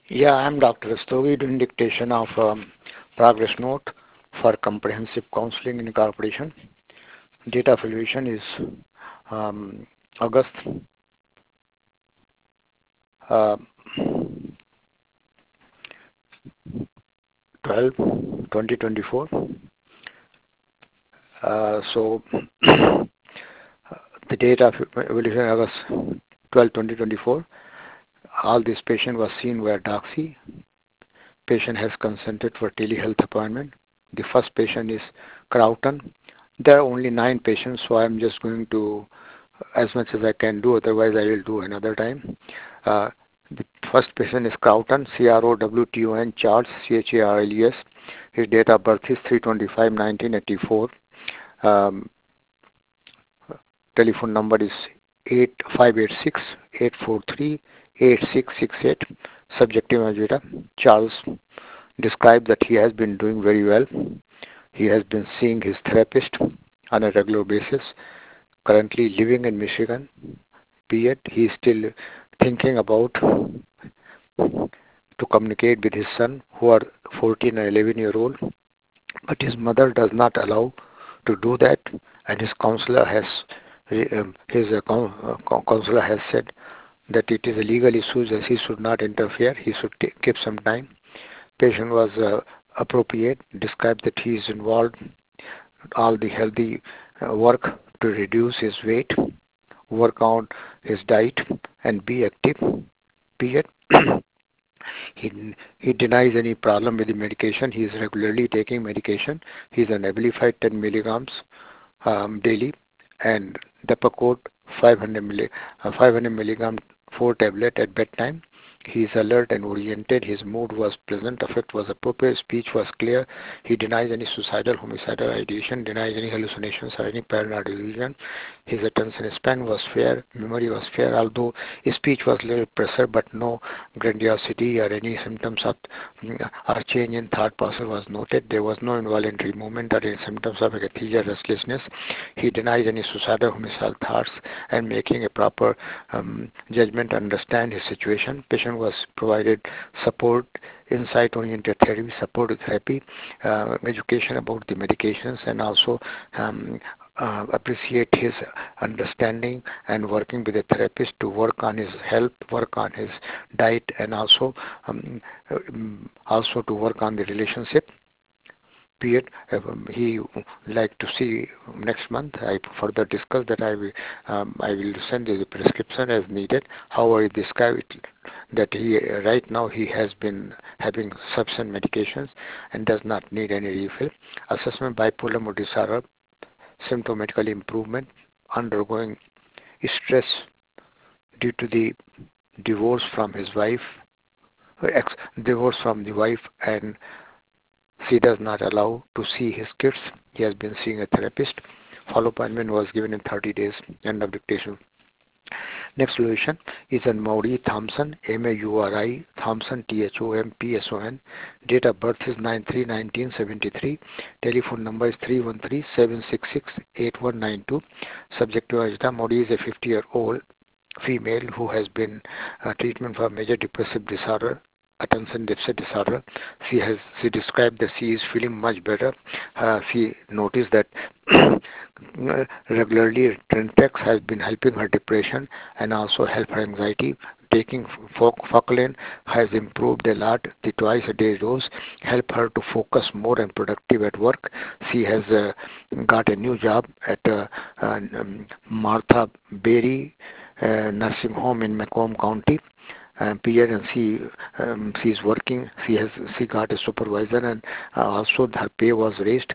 Yeah, I'm Dr. Rastogi doing dictation of progress note for comprehensive counseling in corporation. Date of evaluation is um, August uh, 12, 2024. So the date of evaluation August 12, 2024. All this patient was seen via Doxy. Patient has consented for telehealth appointment. The first patient is Crowton. There are only 9 patients, so I'm just going to as much as I can do, otherwise I will do another time. Uh, the first patient is Crowton, Crowton, Charles, Charles. His date of birth is 3/25/1984. Um, Telephone number is 8586-843-8668. Subjective agenda. Charles described that he has been doing very well. He has been seeing his therapist on a regular basis, currently living in Michigan. Yet he is still thinking about to communicate with his son who are 14 and 11-year old, but his mother does not allow to do that, and his counselor has counselor has said that it is a legal issue that he should not interfere. He should give some time. Patient was appropriate, described that he is involved all the healthy work to reduce his weight, work on his diet, and be active. Period. He, he denies any problem with the medication. He is regularly taking medication. He is on Abilify 10 milligrams daily and Depakote 500 milligram 4 tablet at bedtime. He is alert and oriented. His mood was pleasant. Affect was appropriate. Speech was clear. He denies any suicidal, homicidal ideation, denies any hallucinations or any paranoid delusion. His attention span was fair. Memory was fair, although his speech was little pressure, but no grandiosity or any symptoms of or change in thought process was noted. There was no involuntary movement or any symptoms of akathisia, restlessness. He denies any suicidal, homicidal thoughts and making a proper judgment, understand his situation. Patient was provided support, insight-oriented therapy, supportive therapy, education about the medications, and also appreciate his understanding and working with a therapist to work on his health, work on his diet, and um, also to work on the relationship. Period. He like to see next month. I further discuss that I will send you the prescription as needed. However, he described that he right now he has been having sufficient medications and does not need any refill. Assessment bipolar mood disorder, symptomatically improvement, undergoing stress due to the divorce from his wife, ex divorce from the wife, and she does not allow to see his kids. He has been seeing a therapist. Follow appointment was given in 30 days. End of dictation. Next solution is an Mauri Thompson, Mauri Thompson, Thompson. Date of birth is 9/3/1973. Telephone number is 313-766-8192. Subject to Ajita. Mauri is a 50-year-old female who has been treatment for major depressive disorder, attention deficit disorder. She described that she is feeling much better. She noticed that regularly Trentex has been helping her depression and also help her anxiety. Taking Focalin has improved a lot. The twice a day dose help her to focus more and productive at work. She has got a new job at Martha Berry nursing home in Macomb County. Period, and she is working. She got a supervisor, and also her pay was raised.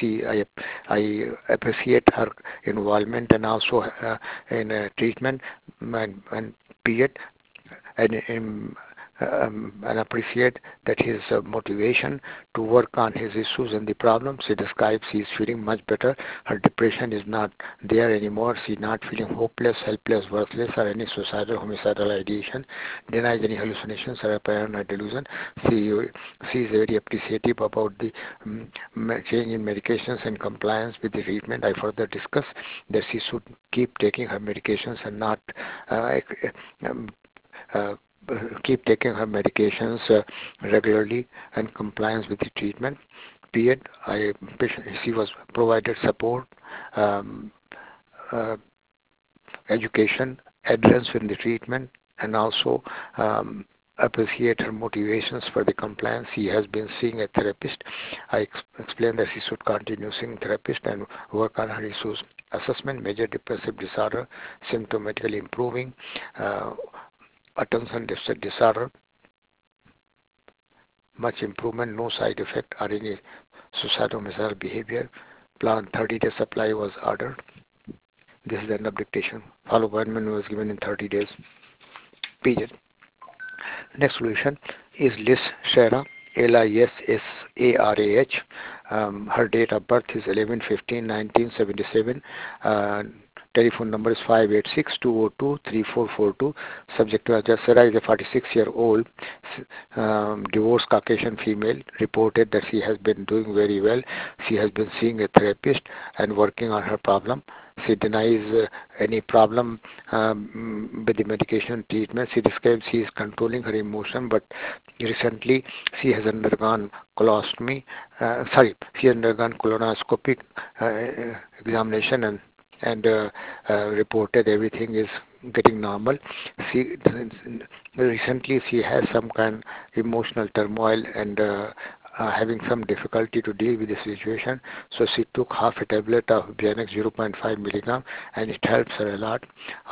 I appreciate her involvement and also in treatment and period and appreciate that his motivation to work on his issues and the problems. She describes he is feeling much better. Her depression is not there anymore. She is not feeling hopeless, helpless, worthless, or any suicidal, homicidal ideation. Denies any hallucinations or paranoid delusion. She is very appreciative about the change in medications and compliance with the treatment. I further discuss that she should keep taking her medications and not uh, um, uh, keep taking her medications regularly and compliance with the treatment period. She was provided support, um, uh, education, adherence in the treatment, and also appreciate her motivations for the compliance. She has been seeing a therapist. I explained that she should continue seeing therapist and work on her issues. Assessment: major depressive disorder, symptomatically improving. Uh, Attention deficit disorder, much improvement, no side effect or any suicidal behavior. Plan 30-day supply was ordered. This is the end of dictation. Follow appointment was given in 30 days period. Next solution is Liz Sarah, Lissarah. Her date of birth is 11/15/1977. Telephone number is 586-202-3442. Subject to Ajay Sarah is a 46-year-old divorced Caucasian female. Reported that she has been doing very well. She has been seeing a therapist and working on her problem. She denies any problem with the medication treatment. She describes she is controlling her emotion, but recently she has undergone colostomy. She has undergone colonoscopic examination and reported everything is getting normal. She recently she has some kind emotional turmoil and having some difficulty to deal with the situation. So she took half a tablet of Xanax 0.5 milligram, and it helps her a lot.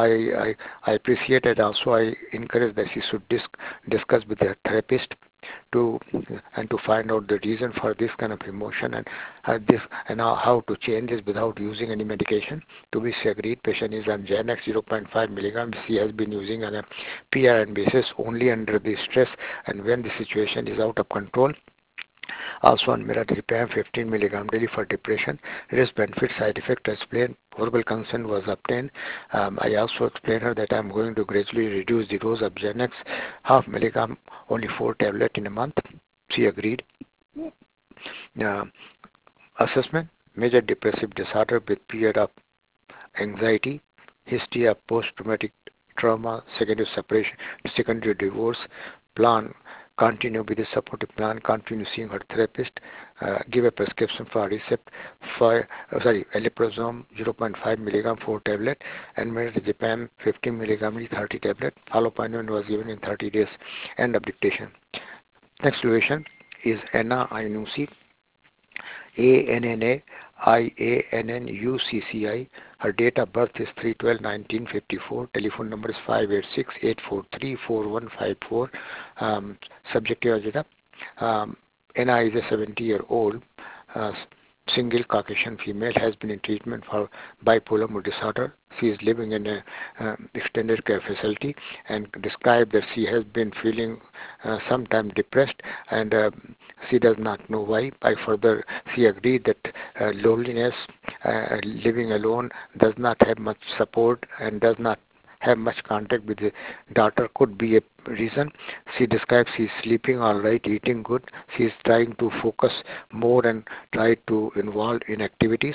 I appreciate it. Also, I encourage that she should discuss with her therapist to and to find out the reason for this kind of emotion and how to change this without using any medication. To be agreed, patient is on Xanax 0.5 milligrams. She has been using on a PRN basis only under the stress and when the situation is out of control. Also on Mirtazapine 15 milligram daily for depression. Risk benefit side effect explained. Verbal consent was obtained. I also explained her that I'm going to gradually reduce the dose of Xanax half milligram, only 4 tablets in a month. She agreed. Uh, Assessment: major depressive disorder with period of anxiety, history of post-traumatic trauma, secondary separation, secondary divorce, plan, continue with the supportive plan, continue seeing her therapist, give a prescription for Aricept, aliprazole 0.5 milligram 4 tablet, and Mirtazapine 15 milligram 30 tablet. Follow appointment was given in 30 days. End of dictation. Next solution is Anna Iannucci, ANNAIANNUCCI. Her date of birth is 3/12/1954. Telephone number is 586-843-4154. Subject to agenda. Anna is a 70-year-old uh, single Caucasian female, has been in treatment for bipolar mood disorder. She is living in a extended care facility and described that she has been feeling sometimes depressed and she does not know why. By further, she agreed that loneliness, living alone, does not have much support and does not have much contact with the daughter could be a reason. She describes she's sleeping all right, eating good. She's trying to focus more and try to involve in activities.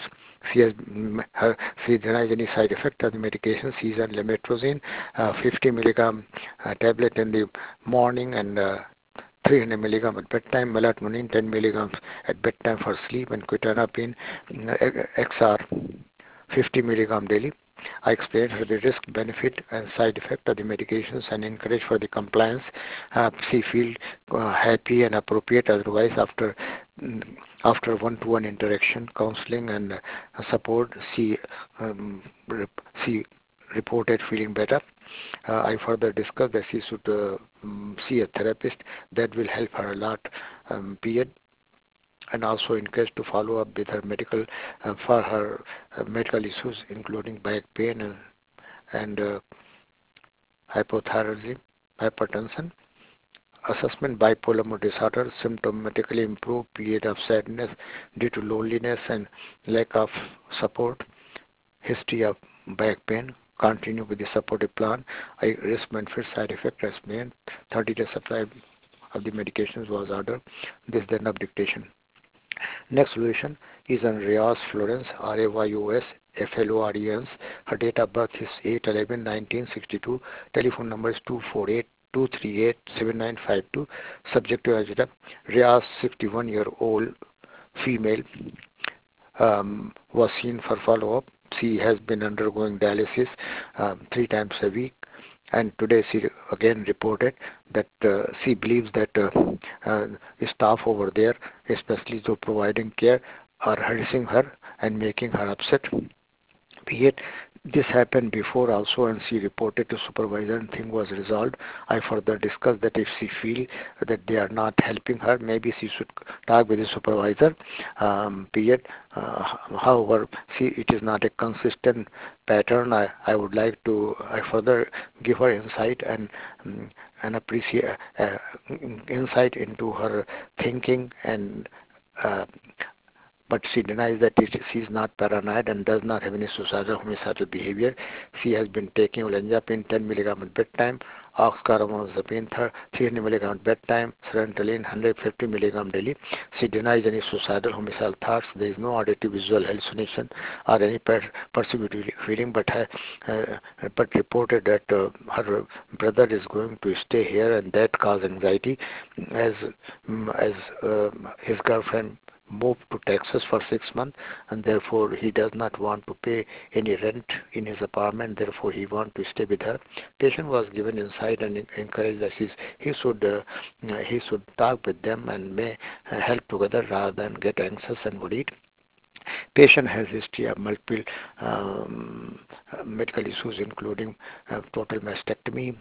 She denies any side effect of the medication. She's on lamotrigine, 50 milligram tablet in the morning and 300 milligram at bedtime, melatonin 10 milligrams at bedtime for sleep, and quetiapine XR 50 milligram daily. I explained her the risk, benefit, and side effect of the medications and encourage for the compliance. She feel happy and appropriate otherwise mm, after one-to-one interaction, counseling, and support. Um, she reported feeling better. I further discussed that she should see a therapist that will help her a lot. Period. And also encouraged to follow up with her medical for her medical issues, including back pain and hypothyroidism, hypertension. Assessment: bipolar mood disorder, symptomatically improved period of sadness due to loneliness and lack of support, history of back pain, continue with the supportive plan. Risk benefit side effect explained, 30-day supply of the medications was ordered. This is the end of dictation. Next solution is on Rayos Florence, Rayos Florens. Her date of birth is 8/11/1962. Telephone number is 248 2387952. Subject to agenda. Riaz, 61-year-old female, was seen for follow-up. She has been undergoing dialysis 3 times a week, and today she again reported that she believes that uh, staff over there, especially those providing care, are harassing her and making her upset. Yet this happened before also, and she reported to supervisor and thing was resolved. I further discussed that if she feel that they are not helping her, maybe she should talk with the supervisor. Period. However, see, it is not a consistent pattern. I would like to I further give her insight and appreciate insight into her thinking and uh, but she denies that she is not paranoid and does not have any suicidal homicidal behavior. She has been taking olanzapine 10 milligram at bedtime, oxcarbazepine 300 milligram at bedtime, sertraline 150 milligram daily. She denies any suicidal homicidal thoughts. There is no auditive visual hallucination or any perceived feeling, but reported that her brother is going to stay here and that cause anxiety as his girlfriend moved to Texas for 6 months, and therefore he does not want to pay any rent in his apartment. Therefore, he want to stay with her. Patient was given insight and encouraged that he should talk with them and may help together rather than get anxious and worried. Patient has history of multiple um, medical issues, including total mastectomy,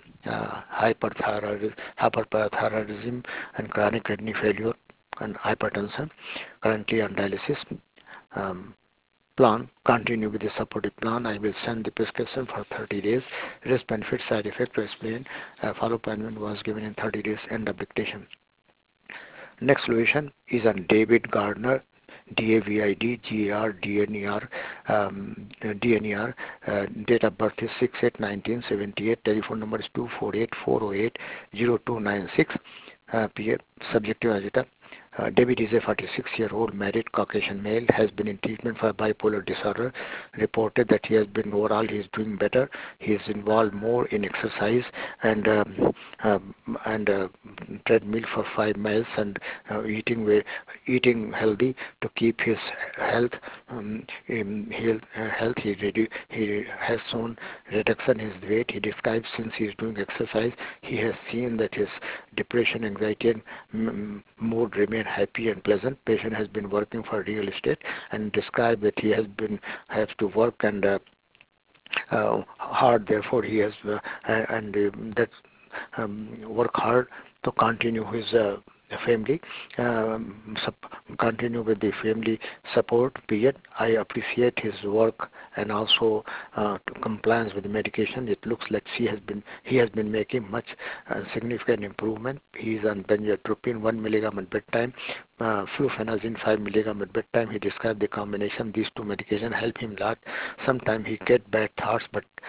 hyperparathyroidism, and chronic kidney failure and hypertension. Currently on dialysis. Um, Plan continue with the supportive plan. I will send the prescription for 30 days. Risk benefit side effect to explain. Follow appointment was given in 30 days. End of dictation. Next solution is on David Gardner, DAVID, GAR, DNER, DNER. Date of birth is 6/8/1978. Telephone number is 248-408-0296. Subjective agita. David is a 46-year-old married Caucasian male, has been in treatment for bipolar disorder, reported that he is doing better. He is involved more in exercise and and treadmill for 5 miles and eating healthy to keep his health. Health. He has shown reduction in his weight. He describes since he is doing exercise, he has seen that his depression, anxiety, and mood remain happy and pleasant. Patient has been working for real estate and described that he has to work and hard. Therefore, he has and that work hard to continue his family, continue with the family support period. I appreciate his work and also to compliance with the medication. It looks like he has been making much significant improvement. He is on benzodiazepine 1 milligram at bedtime, flufenazine 5 milligram at bedtime. He described the combination. These two medications help him a lot. Sometimes he get bad thoughts,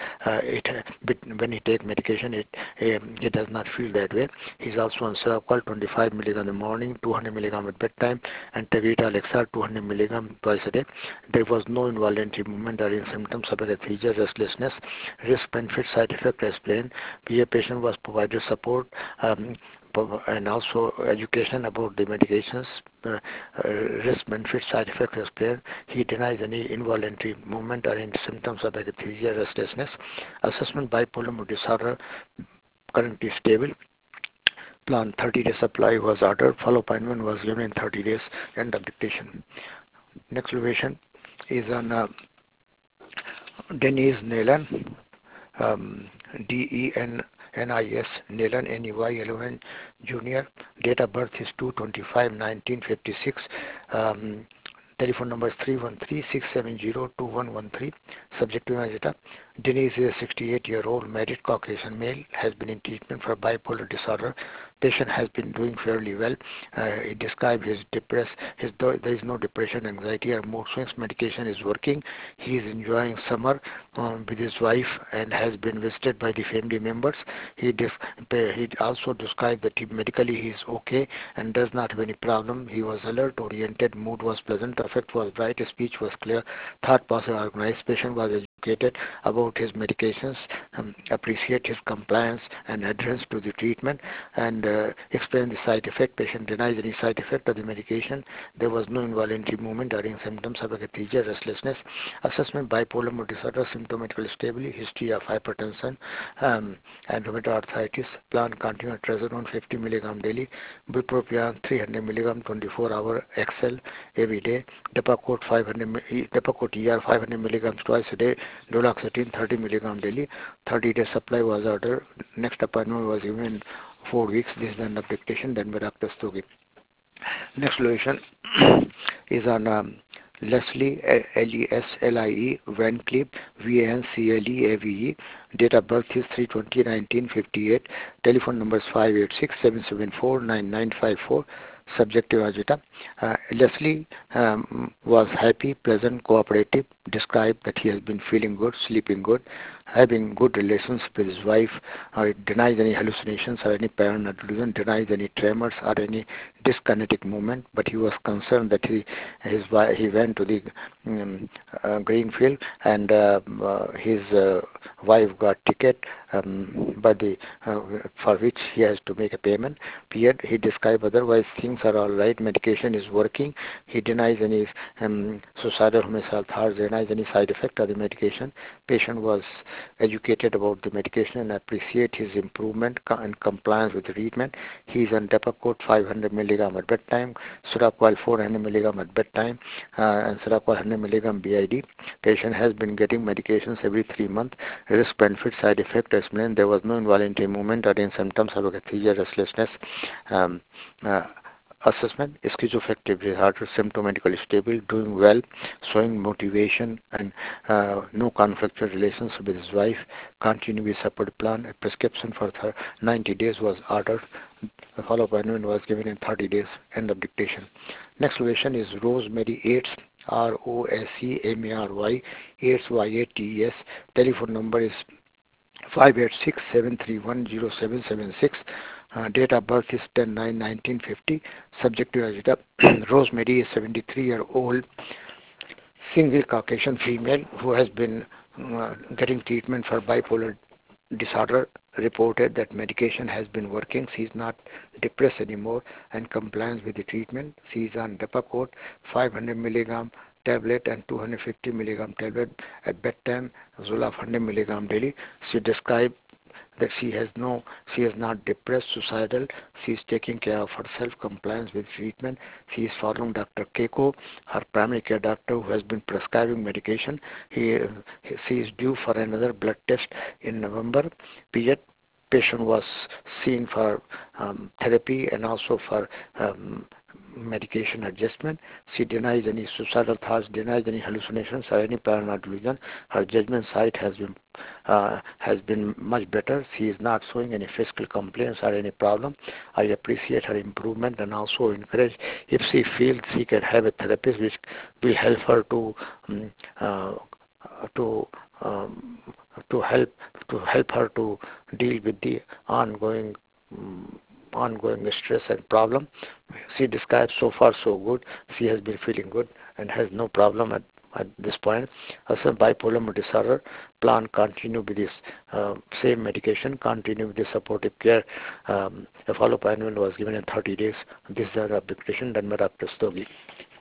but when he take medication, he does not feel that way. He's also on Seroquel 25 milligram in the morning, 200 milligram at bedtime, and Tegretol XR 200 milligram twice a day. There was no involuntary movement or in symptoms of akathisia, restlessness. Risk benefit side effect explained. PA patient was provided support. And also education about the medications, risk benefit side effects explained. He denies any involuntary movement or any symptoms of akathisia, restlessness. Assessment bipolar mood disorder currently stable. Plan 30-day supply was ordered. Follow appointment was given in 30 days. End of dictation. Next location is on Denise Nelan, um, DENNIS, Nelan, NEY11 Junior. Date of birth is 2/25/1956. Um, Telephone number is 313-670-2113. Subject to agita. Denise is a 68-year-old married Caucasian male, has been in treatment for bipolar disorder. Patient has been doing fairly well. He described his depressed, there is no depression, anxiety, or mood swings. Medication is working. He is enjoying summer with his wife and has been visited by the family members. He also described that medically he is okay and does not have any problem. He was alert, oriented, mood was pleasant, affect was bright, speech was clear, thought process organized. Patient was educated about his medications, appreciate his compliance and adherence to the treatment, and explain the side effect. Patient denies any side effect of the medication. There was no involuntary movement during symptoms of akathisia, restlessness. Assessment bipolar mood disorder, symptomatical stability, history of hypertension and rheumatoid arthritis. Plan continuous trazodone 50 milligram daily, bupropion 300 milligram 24-hour XL every day, Depakote Depakote ER 500 milligrams twice a day, duloxetine 30 milligram daily. 30-day supply was ordered. Next appointment was given in 4 weeks. This is the end of dictation. Then by Dr. Stogi. Next location is on Leslie, Leslie Van Cleef, VANCLEAVE. Date of birth is 3/20/1958. Telephone number is 586-774-9954. Subjective agita. Leslie was happy, pleasant, cooperative. Described that he has been feeling good, sleeping good, having good relations with his wife. Denies any hallucinations or any paranoid delusion. Denies any tremors or any dyskinetic movement. But he was concerned that he went to the Greenfield and his wife got ticket by the for which he has to make a payment. Period. He described otherwise things are all right. Medication is working. He denies any suicidal homicidal thoughts. Denies any side effect of the medication. Patient was educated about the medication and appreciate his improvement and compliance with the treatment. He is on Depakote 500 milligram at bedtime, Seroquel 400 milligram at bedtime, and Seroquel 100 milligram BID. Patient has been getting medications every 3 months. Risk benefit side effect explained. There was no involuntary movement or any symptoms of akathisia, restlessness. Um, uh, Assessment, schizoaffective disorder, symptomatically stable, doing well, showing motivation and no conflictual relations with his wife, continue with support plan. A prescription for 90 days was ordered. The follow-up appointment was given in 30 days. End of dictation. Next location is Rosemary Yates, ROSEMARY, Yates YATES. Telephone number is 586-731-0776. Date of birth is 10/9/1950. Subject to agita. Rosemary is 73-year-old, single Caucasian female who has been getting treatment for bipolar disorder. Reported that medication has been working. She is not depressed anymore and compliance with the treatment. She is on Depakote 500 milligram tablet and 250 milligram tablet at bedtime, Zoloft 100 milligram daily. She described that she is not depressed, suicidal. She is taking care of herself, compliance with treatment. She is following Dr. Keiko, her primary care doctor who has been prescribing medication. She is due for another blood test in November. Period. Patient was seen for therapy and also for medication adjustment. She denies any suicidal thoughts, denies any hallucinations or any paranoid delusion. Her judgment sight has been much better. She is not showing any physical complaints or any problem. I appreciate her improvement and also encourage if she feels she can have a therapist which will help her um, uh, to um, to help her to deal with the ongoing um, ongoing stress and problem. She describes so far so good. She has been feeling good and has no problem at this point. Also, bipolar mood disorder, plan continue with this same medication, continue with the supportive care. A follow-up annual was given in 30 days. This is the application done by Dr. Stogi.